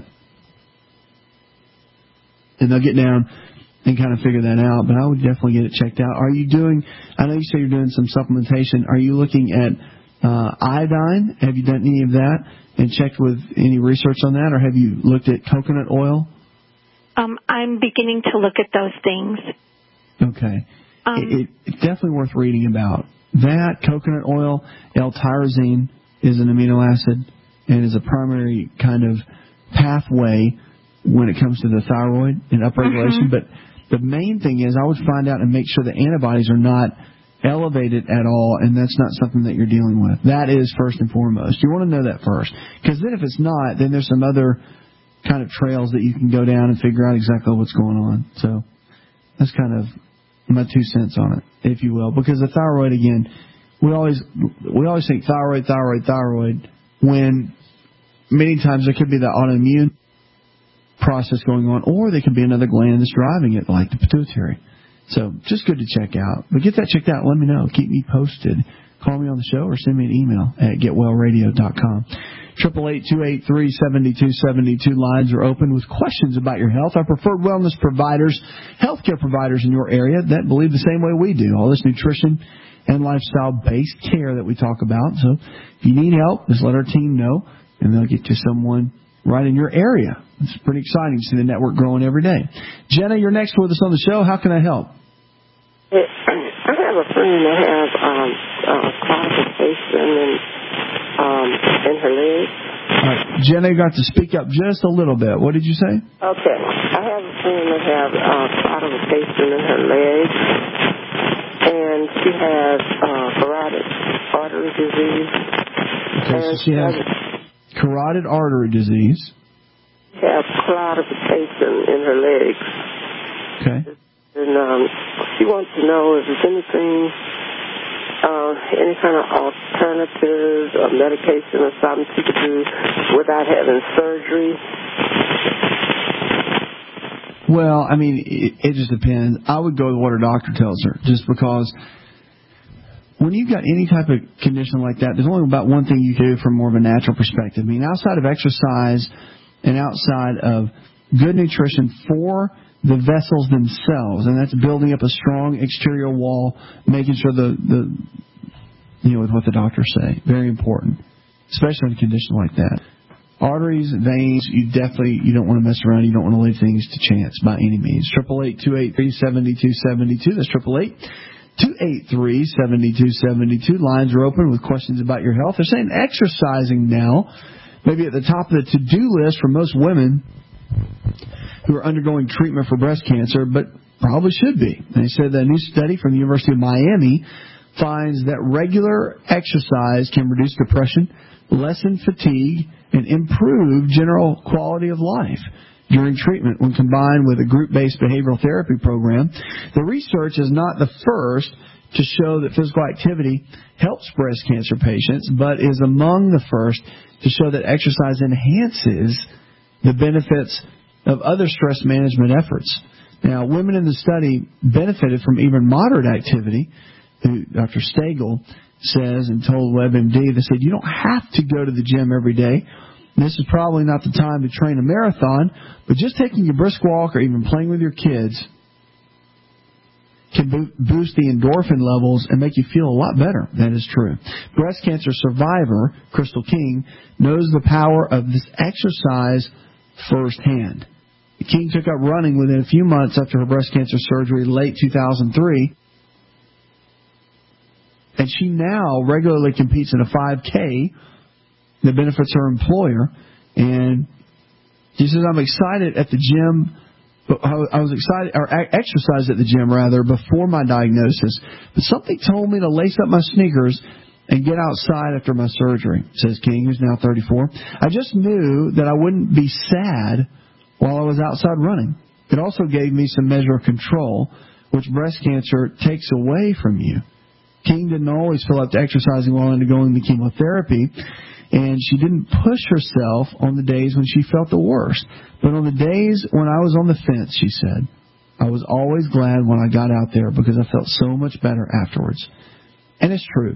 And they'll get down and kind of figure that out, but I would definitely get it checked out. Are you doing, I know you say you're doing some supplementation, are you looking at uh, iodine? Have you done any of that and checked with any research on that, or have you looked at coconut oil? Um, I'm beginning to look at those things. Okay. Um, it, it, it's definitely worth reading about. That, coconut oil, L-tyrosine is an amino acid and is a primary kind of pathway when it comes to the thyroid and upregulation. Mm-hmm. But the main thing is I would find out and make sure the antibodies are not elevated at all, and that's not something that you're dealing with. That is first and foremost. You want to know that first. Because then if it's not, then there's some other kind of trails that you can go down and figure out exactly what's going on. So that's kind of my two cents on it, if you will. Because the thyroid, again, we always we always think thyroid, thyroid, thyroid, when many times there could be the autoimmune process going on, or there could be another gland that's driving it, like the pituitary. So just good to check out. But get that checked out. Let me know. Keep me posted. Call me on the show or send me an email at get well radio dot com. triple eight, two eight three, seven two seven two. Lines are open with questions about your health. Our preferred wellness providers, healthcare providers in your area that believe the same way we do. All this nutrition and lifestyle-based care that we talk about. So if you need help, just let our team know, and they'll get you someone right in your area. It's pretty exciting to see the network growing every day. Jenna, you're next with us on the show. How can I help? I have a friend that has um, uh, constipation and um, in her legs. All right, Jenna, you got to speak up just a little bit. What did you say? Okay, I have a friend that has uh, constipation in her legs, and she has uh, carotid artery disease. Okay, so she has carotid artery disease. She has claudication in her legs. Okay. And um, she wants to know if there's anything, uh, any kind of alternative or medication or something she could do without having surgery. Well, I mean, it, it just depends. I would go with what her doctor tells her, just because when you've got any type of condition like that, there's only about one thing you can do from more of a natural perspective. I mean, outside of exercise and outside of good nutrition for the vessels themselves, and that's building up a strong exterior wall, making sure the, the you know, with what the doctors say. Very important, especially in a condition like that. Arteries, veins, you definitely, you don't want to mess around. You don't want to leave things to chance by any means. triple eight, two eight three, seven two seven two. That's triple eight, two eight three, seven two seven two. Lines are open with questions about your health. They're saying exercising now, maybe at the top of the to-do list for most women who are undergoing treatment for breast cancer, but probably should be. They said that a new study from the University of Miami finds that regular exercise can reduce depression, lessen fatigue, and improve general quality of life. during treatment when combined with a group-based behavioral therapy program. The research is not the first to show that physical activity helps breast cancer patients, but is among the first to show that exercise enhances the benefits of other stress management efforts. Now, women in the study benefited from even moderate activity, who Doctor Stagel says and told WebMD. They said, you don't have to go to the gym every day. This is probably not the time to train a marathon, but just taking a brisk walk or even playing with your kids can boost the endorphin levels and make you feel a lot better. That is true. Breast cancer survivor Crystal King knows the power of this exercise firsthand. King took up running within a few months after her breast cancer surgery late two thousand three, and she now regularly competes in a five K that benefits her employer. And she says, I'm excited at the gym. I was excited, or exercised at the gym, rather, before my diagnosis. But something told me to lace up my sneakers and get outside after my surgery, says King, who's now thirty-four. I just knew that I wouldn't be sad while I was outside running. It also gave me some measure of control, which breast cancer takes away from you. King didn't always feel up to exercising while undergoing the chemotherapy, and she didn't push herself on the days when she felt the worst. But on the days when I was on the fence, she said, I was always glad when I got out there because I felt so much better afterwards. And it's true.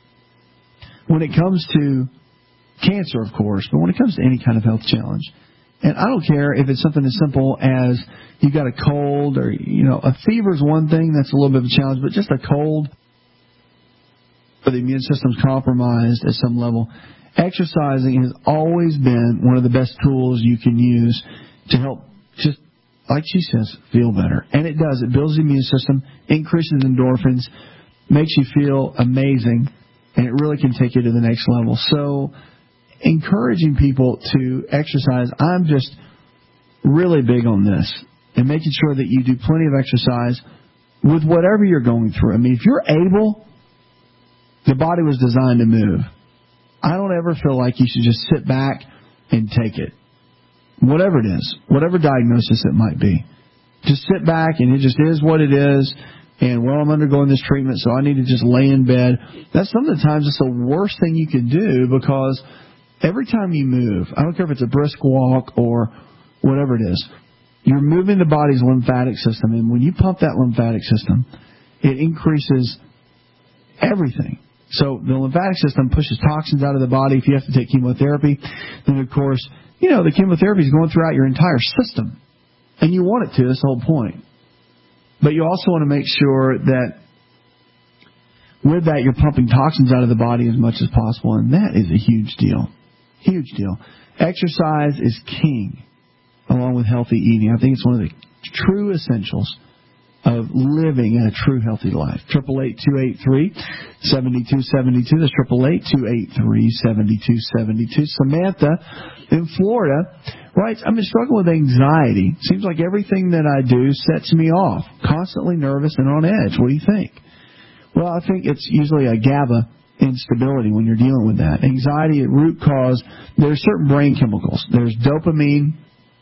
When it comes to cancer, of course, but when it comes to any kind of health challenge, and I don't care if it's something as simple as you got a cold or, you know, a fever is one thing, that's a little bit of a challenge, but just a cold or the immune system's compromised at some level, exercising has always been one of the best tools you can use to help, just like she says, feel better. And it does. It builds the immune system, increases endorphins, makes you feel amazing, and it really can take you to the next level. So encouraging people to exercise, I'm just really big on this, and making sure that you do plenty of exercise with whatever you're going through. I mean, if you're able, the body was designed to move. I don't ever feel like you should just sit back and take it. Whatever it is, whatever diagnosis it might be. Just sit back and it just is what it is. And, well, I'm undergoing this treatment, so I need to just lay in bed. That's sometimes it's the worst thing you can do, because every time you move, I don't care if it's a brisk walk or whatever it is, you're moving the body's lymphatic system. And when you pump that lymphatic system, it increases everything. So the lymphatic system pushes toxins out of the body. If you have to take chemotherapy, then, of course, you know, the chemotherapy is going throughout your entire system. And you want it to. That's the whole point. But you also want to make sure that with that you're pumping toxins out of the body as much as possible. And that is a huge deal. Huge deal. Exercise is king, along with healthy eating. I think it's one of the true essentials of living a true healthy life. Triple eight two eight three seventy two seventy two. That's triple eight two eight three seventy two seventy two. Samantha in Florida writes, I'm struggling with anxiety. Seems like everything that I do sets me off. Constantly nervous and on edge. What do you think? Well, I think it's usually a GABA instability when you're dealing with that. Anxiety at root cause, there's certain brain chemicals. There's dopamine,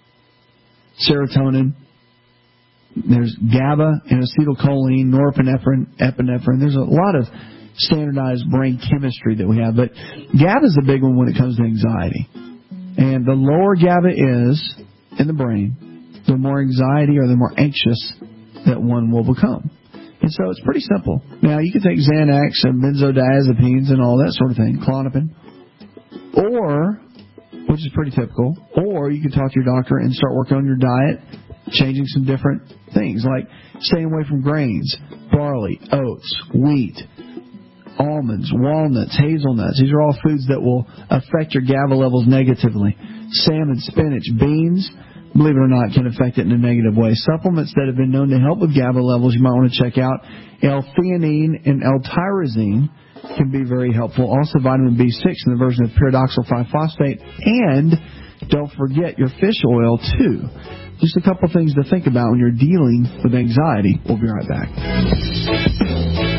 serotonin, there's GABA and acetylcholine, norepinephrine, epinephrine. There's a lot of standardized brain chemistry that we have. But GABA is a big one when it comes to anxiety. And the lower GABA is in the brain, the more anxiety or the more anxious that one will become. And so it's pretty simple. Now, you can take Xanax and benzodiazepines and all that sort of thing, Klonopin, or, which is pretty typical, or you can talk to your doctor and start working on your diet, changing some different things, like staying away from grains, barley, oats, wheat, almonds, walnuts, hazelnuts. These are all foods that will affect your GABA levels negatively. Salmon, spinach, beans, believe it or not, can affect it in a negative way. Supplements that have been known to help with GABA levels, you might want to check out. L-theanine and L-tyrosine can be very helpful. Also, vitamin B six in the version of pyridoxal five phosphate. And don't forget your fish oil, too. Just a couple things to think about when you're dealing with anxiety. We'll be right back.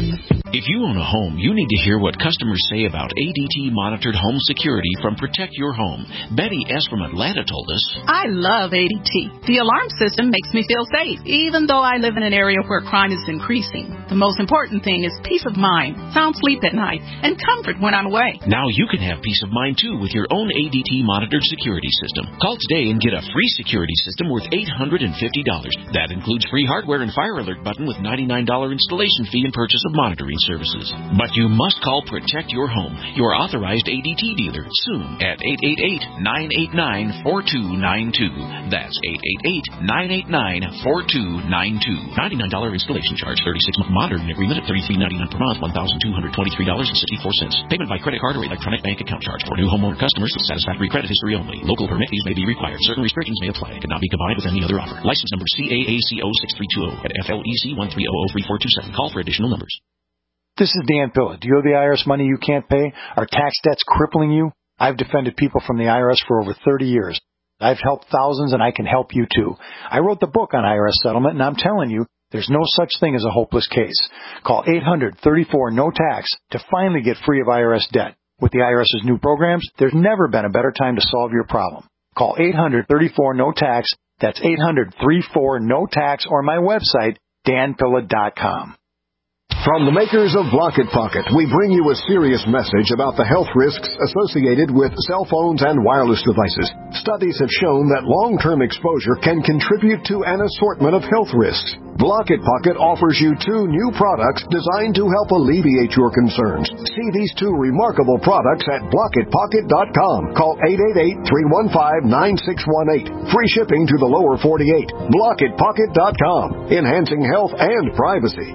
If you own a home, you need to hear what customers say about A D T-monitored home security from Protect Your Home. Betty S. from Atlanta told us, I love A D T. The alarm system makes me feel safe, even though I live in an area where crime is increasing. The most important thing is peace of mind, sound sleep at night, and comfort when I'm away. Now you can have peace of mind, too, with your own A D T-monitored security system. Call today and get a free security system worth eight hundred fifty dollars. That includes free hardware and fire alert button with ninety-nine dollars installation fee and purchase of monitoring services. But you must call Protect Your Home, your authorized A D T dealer, soon at eight eight eight, nine eight nine, four two nine two. That's eight eight eight, nine eight nine, four two nine two. ninety-nine dollars installation charge, thirty-six month monitoring agreement at thirty-three ninety-nine per month, one thousand two hundred twenty-three dollars and sixty-four cents. Payment by credit card or electronic bank account charge for new homeowner customers with satisfactory credit history only. Local permit fees may be required. Certain restrictions may apply. It cannot be combined with any other offer. License number C A A C O six three two zero at F L E C one three zero zero three four two seven. Call for additional numbers. This is Dan Pilla. Do you owe the I R S money you can't pay? Are tax debts crippling you? I've defended people from the I R S for over thirty years. I've helped thousands, and I can help you, too. I wrote the book on I R S settlement, and I'm telling you, there's no such thing as a hopeless case. Call eight hundred, thirty-four, no tax to finally get free of I R S debt. With the IRS's new programs, there's never been a better time to solve your problem. Call eight hundred, thirty-four, no tax. That's eight hundred, thirty-four, no tax, or my website, dan pilla dot com. From the makers of Block It Pocket, we bring you a serious message about the health risks associated with cell phones and wireless devices. Studies have shown that long-term exposure can contribute to an assortment of health risks. Block It Pocket offers you two new products designed to help alleviate your concerns. See these two remarkable products at block it pocket dot com. Call eight eight eight, three one five, nine six one eight. Free shipping to the lower forty-eight. block it pocket dot com. Enhancing health and privacy.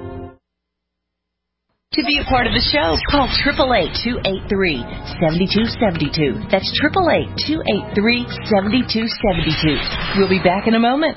To be a part of the show, call eight eight eight, two eight three, seven two seven two. That's eight eight eight, two eight three, seven two seven two. We'll be back in a moment.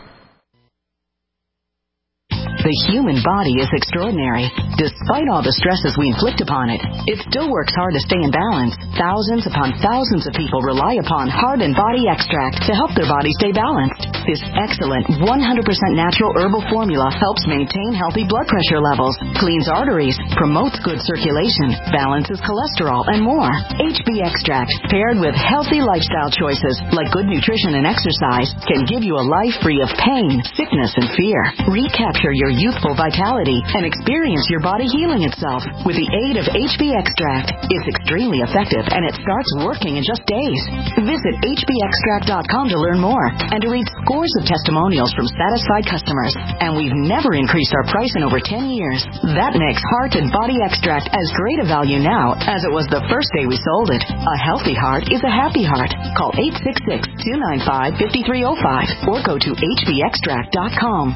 The human body is extraordinary. Despite all the stresses we inflict upon it, it still works hard to stay in balance. Thousands upon thousands of people rely upon Heart and Body Extract to help their body stay balanced. This excellent one hundred percent natural herbal formula helps maintain healthy blood pressure levels, cleans arteries, promotes good circulation, balances cholesterol, and more. H B Extract, paired with healthy lifestyle choices like good nutrition and exercise, can give you a life free of pain, sickness, and fear. Recapture your youthful vitality and experience your body healing itself with the aid of H B Extract. It's extremely effective and it starts working in just days. Visit H B extract dot com to learn more and to read scores of testimonials from satisfied customers. And we've never increased our price in over ten years. That makes Heart and Body Extract as great a value now as it was the first day we sold it. A healthy heart is a happy heart. Call eight six six, two nine five, five three zero five or go to H B extract dot com.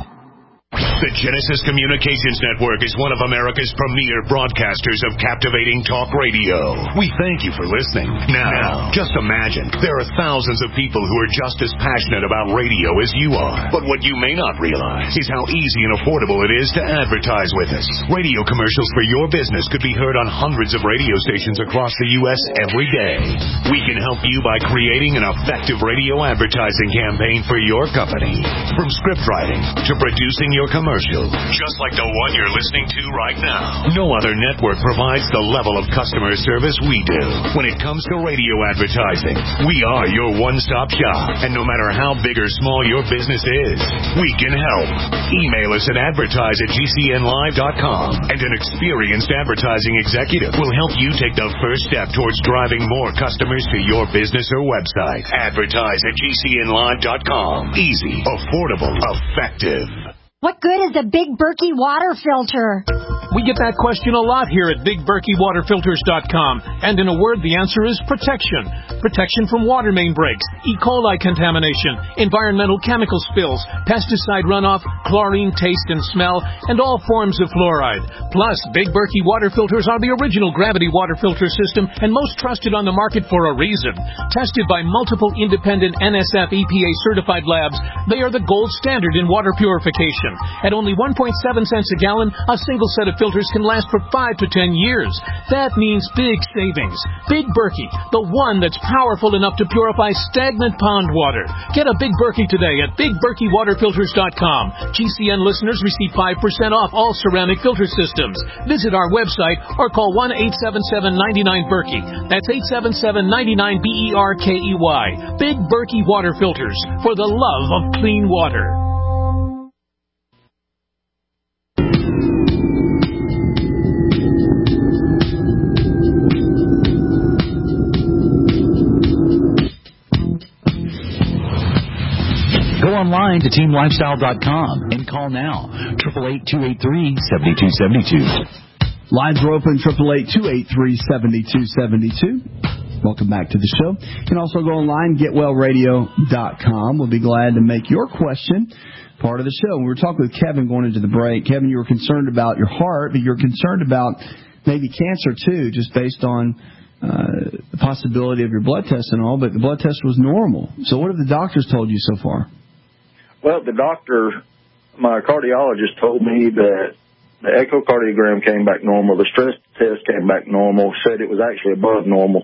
The Genesis Communications Network is one of America's premier broadcasters of captivating talk radio. We thank you for listening. Now, just imagine, there are thousands of people who are just as passionate about radio as you are. But what you may not realize is how easy and affordable it is to advertise with us. Radio commercials for your business could be heard on hundreds of radio stations across the U S every day. We can help you by creating an effective radio advertising campaign for your company. From script writing to producing your commercial, just like the one you're listening to right now. No other network provides the level of customer service we do. When it comes to radio advertising, we are your one-stop shop. And no matter how big or small your business is, we can help. Email us at advertise at G C N live dot com, and an experienced advertising executive will help you take the first step towards driving more customers to your business or website. Advertise at G C N live dot com. Easy, affordable, effective. What good is a Big Berkey water filter? We get that question a lot here at big berkey water filters dot com. And in a word, the answer is protection. Protection from water main breaks, E. coli contamination, environmental chemical spills, pesticide runoff, chlorine taste and smell, and all forms of fluoride. Plus, Big Berkey water filters are the original gravity water filter system and most trusted on the market for a reason. Tested by multiple independent N S F E P A certified labs, they are the gold standard in water purification. At only one point seven cents a gallon, a single set of filters can last for five to ten years. That means big savings. Big Berkey, the one that's powerful enough to purify stagnant pond water. Get a Big Berkey today at big berkey water filters dot com. G C N listeners receive five percent off all ceramic filter systems. Visit our website or call one eight seven seven, nine nine, Berkey. That's eight seven seven, nine nine, B E R K E Y. Big Berkey Water Filters, for the love of clean water. Go online to team lifestyle dot com and call now, eight eight eight, two eight three, seven two seven two. Lines are open, eight eight eight, two eight three, seven two seven two. Welcome back to the show. You can also go online, get well radio dot com. We'll be glad to make your question part of the show. We were talking with Kevin going into the break. Kevin, you were concerned about your heart, but you're concerned about maybe cancer too, just based on uh, the possibility of your blood test and all, but the blood test was normal. So what have the doctors told you so far? Well, the doctor, my cardiologist told me that the echocardiogram came back normal, the stress test came back normal, said it was actually above normal.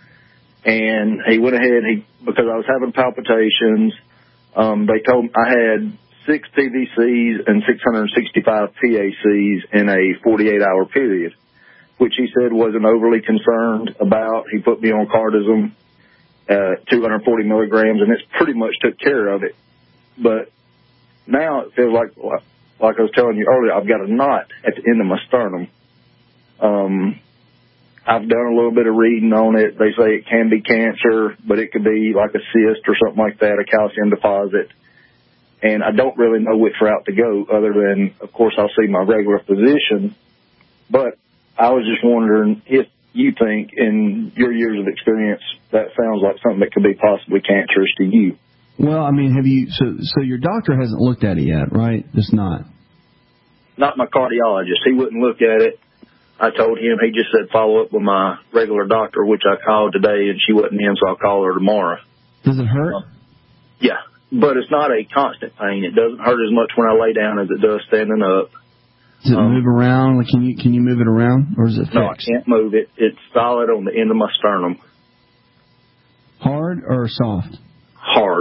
And he went ahead, he because I was having palpitations, um, they told me I had six P V Cs and six hundred sixty-five P A Cs in a forty-eight hour period, which he said wasn't overly concerned about. He put me on cardizem, uh, two hundred forty milligrams, and it's pretty much took care of it. But now it feels like, like I was telling you earlier, I've got a knot at the end of my sternum. Um, I've done a little bit of reading on it. They say it can be cancer, but it could be like a cyst or something like that, a calcium deposit. And I don't really know which route to go other than, of course, I'll see my regular physician. But I was just wondering if you think, in your years of experience, that sounds like something that could be possibly cancerous to you. Well, I mean, have you, so, so your doctor hasn't looked at it yet, right? It's not. Not my cardiologist. He wouldn't look at it. I told him, he just said follow up with my regular doctor, which I called today, and she wasn't in, so I'll call her tomorrow. Does it hurt? Uh, yeah, but it's not a constant pain. It doesn't hurt as much when I lay down as it does standing up. Does it um, move around? Like, can you can you move it around, or is it fixed? No, I can't move it. It's solid on the end of my sternum. Hard or soft? Hard.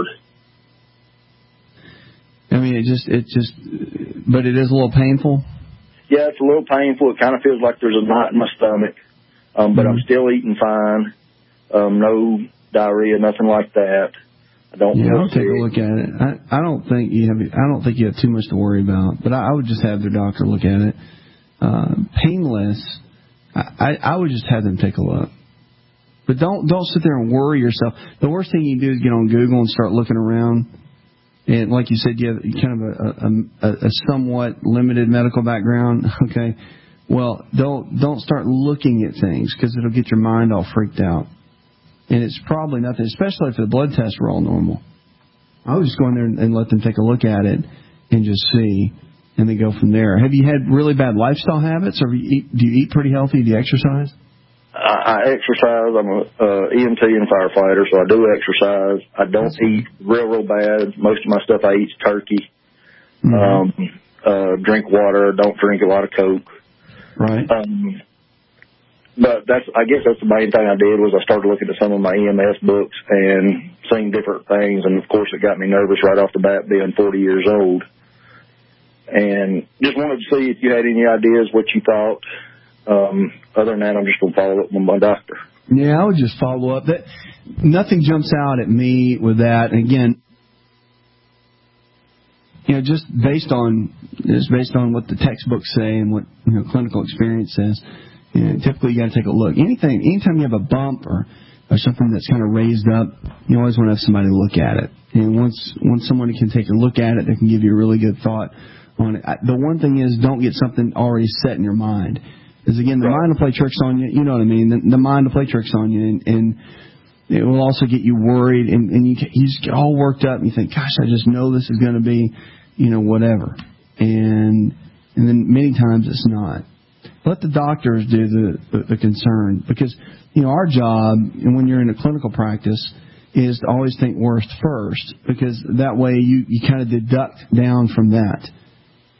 I mean, it just, it just, but it is a little painful? Yeah, it's a little painful. It kind of feels like there's a knot in my stomach, um, but mm-hmm. I'm still eating fine. Um, no diarrhea, nothing like that. I don't. Yeah, I'll take a look at it. I, I don't think you have. I don't think you have too much to worry about. But I, I would just have their doctor look at it. Uh, painless. I, I, I would just have them take a look. But don't don't sit there and worry yourself. The worst thing you can do is get on Google and start looking around. And like you said, you have kind of a, a, a somewhat limited medical background. Okay, well, don't don't start looking at things because it'll get your mind all freaked out. And it's probably nothing, especially if the blood tests were all normal. I would just go in there and, and let them take a look at it and just see, and then go from there. Have you had really bad lifestyle habits, or do you eat, do you eat pretty healthy? Do you exercise? I, I exercise. I'm a uh, E M T and firefighter, so I do exercise. I don't eat real, real bad. Most of my stuff I eat is turkey. Mm-hmm. Um, uh, drink water. Don't drink a lot of Coke. Right. Um, but that's, I guess that's the main thing I did was I started looking at some of my E M S books and seeing different things, and of course it got me nervous right off the bat being forty years old. And just wanted to see if you had any ideas what you thought. Um, other than that, I'm just going to follow up with my doctor. Yeah, I would just follow up. That nothing jumps out at me with that. And again, you know, just based on just based on what the textbooks say and what, you know, clinical experience says, you know, typically you got to take a look. Anything, anytime you have a bump or or something that's kind of raised up, you always want to have somebody look at it. And once once somebody can take a look at it, they can give you a really good thought on it. The one thing is, don't get something already set in your mind. Because, again, the mind will play tricks on you. You know what I mean? The, the mind will play tricks on you, and, and it will also get you worried, and, and you, you just get all worked up, and you think, gosh, I just know this is going to be, you know, whatever. And and then many times it's not. Let the doctors do the, the, the concern. Because, you know, our job, and when you're in a clinical practice, is to always think worst first. Because that way you, you kind of deduct down from that.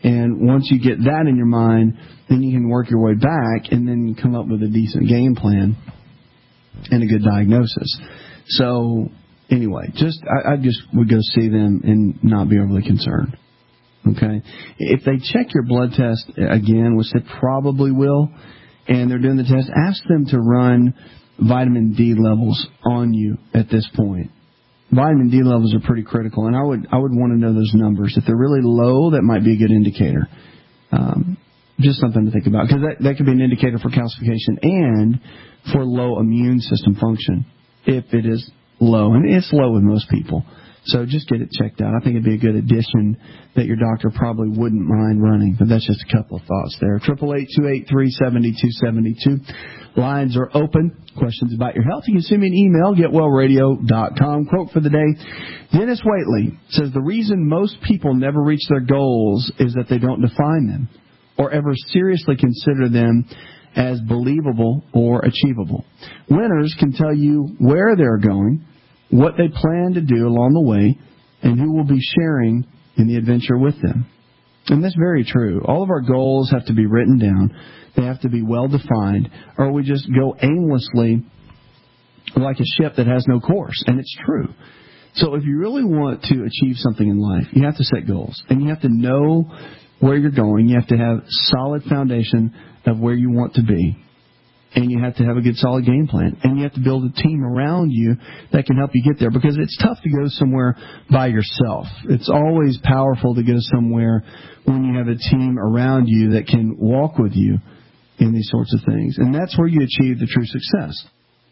And once you get that in your mind, then you can work your way back and then come up with a decent game plan and a good diagnosis. So anyway, just I, I just would go see them and not be overly concerned. Okay? If they check your blood test again, which they probably will, and they're doing the test, ask them to run vitamin D levels on you at this point. Vitamin D levels are pretty critical, and I would I would want to know those numbers. If they're really low, that might be a good indicator. Um, just something to think about, because that, that could be an indicator for calcification and for low immune system function if it is low. And it's low with most people. So just get it checked out. I think it'd be a good addition that your doctor probably wouldn't mind running. But that's just a couple of thoughts there. triple eight, two eight three, seven two seven two. Lines are open. Questions about your health, you can send me an email, get well radio dot com. Quote for the day, Dennis Waitley says the reason most people never reach their goals is that they don't define them or ever seriously consider them as believable or achievable. Winners can tell you where they're going, what they plan to do along the way, and who will be sharing in the adventure with them. And that's very true. All of our goals have to be written down. They have to be well defined, or we just go aimlessly like a ship that has no course. And it's true. So if you really want to achieve something in life, you have to set goals. And you have to know where you're going. You have to have solid foundation of where you want to be. And you have to have a good solid game plan. And you have to build a team around you that can help you get there. Because it's tough to go somewhere by yourself. It's always powerful to go somewhere when you have a team around you that can walk with you in these sorts of things. And that's where you achieve the true success.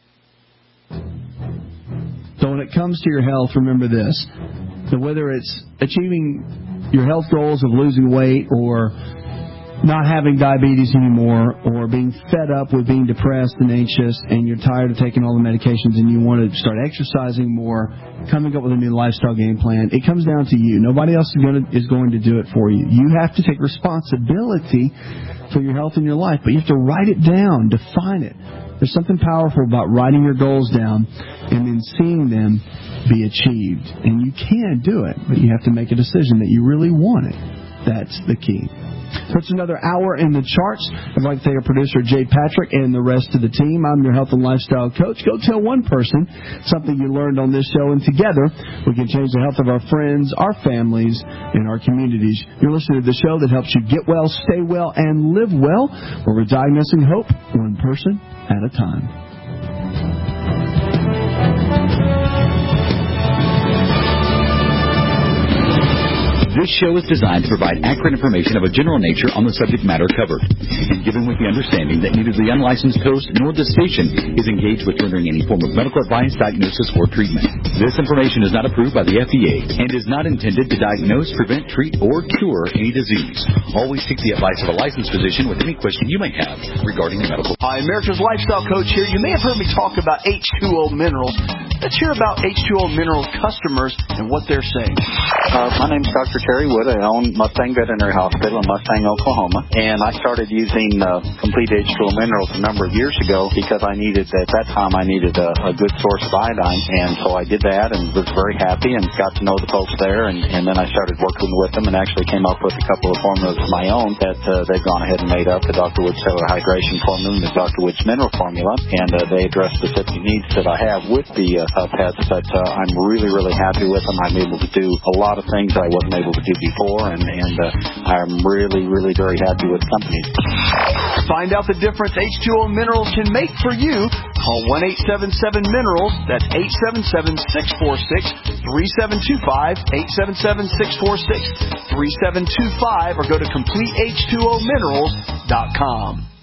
So when it comes to your health, remember this. So whether it's achieving your health goals of losing weight or not having diabetes anymore, or being fed up with being depressed and anxious, and you're tired of taking all the medications and you want to start exercising more, coming up with a new lifestyle game plan, it comes down to you. Nobody else is going to, is going to do it for you. You have to take responsibility for your health in your life, but you have to write it down, define it. There's something powerful about writing your goals down and then seeing them be achieved. And you can do it, but you have to make a decision that you really want it. That's the key. So it's another hour in the charts. I'd like to thank our producer, Jay Patrick, and the rest of the team. I'm your health and lifestyle coach. Go tell one person something you learned on this show, and together we can change the health of our friends, our families, and our communities. You're listening to the show that helps you get well, stay well, and live well, where we're diagnosing hope one person at a time. This show is designed to provide accurate information of a general nature on the subject matter covered, and given with the understanding that neither the unlicensed host nor the station is engaged with rendering any form of medical advice, diagnosis, or treatment. This information is not approved by the F D A and is not intended to diagnose, prevent, treat, or cure any disease. Always seek the advice of a licensed physician with any question you may have regarding the medical. Hi, America's Lifestyle Coach here. You may have heard me talk about H two O Minerals. Let's hear about H two O Minerals customers and what they're saying. Uh, my name's Doctor Terry Wood. I own Mustang Veterinary Hospital in Mustang, Oklahoma. And I started using uh, Complete H two O Minerals a number of years ago because I needed, at that time, I needed a, a good source of iodine. And so I did that and was very happy and got to know the folks there. And, and then I started working with them and actually came up with a couple of formulas of my own that uh, they've gone ahead and made up, the Doctor Wood Cellular Hydration Formula and the Doctor Woods Mineral Formula. And uh, they address specific needs that I have with the uh, uh, pets. But uh, I'm really, really happy with them. I'm able to do a lot of things I wasn't able to do before, and, and uh, I'm really, really very happy with the company. Find out the difference H two O Minerals can make for you. Call one eight seven seven minerals. That's eight seven seven, six four six, three seven two five, eight seven seven, six four six, three seven two five, or go to complete H two O minerals dot com.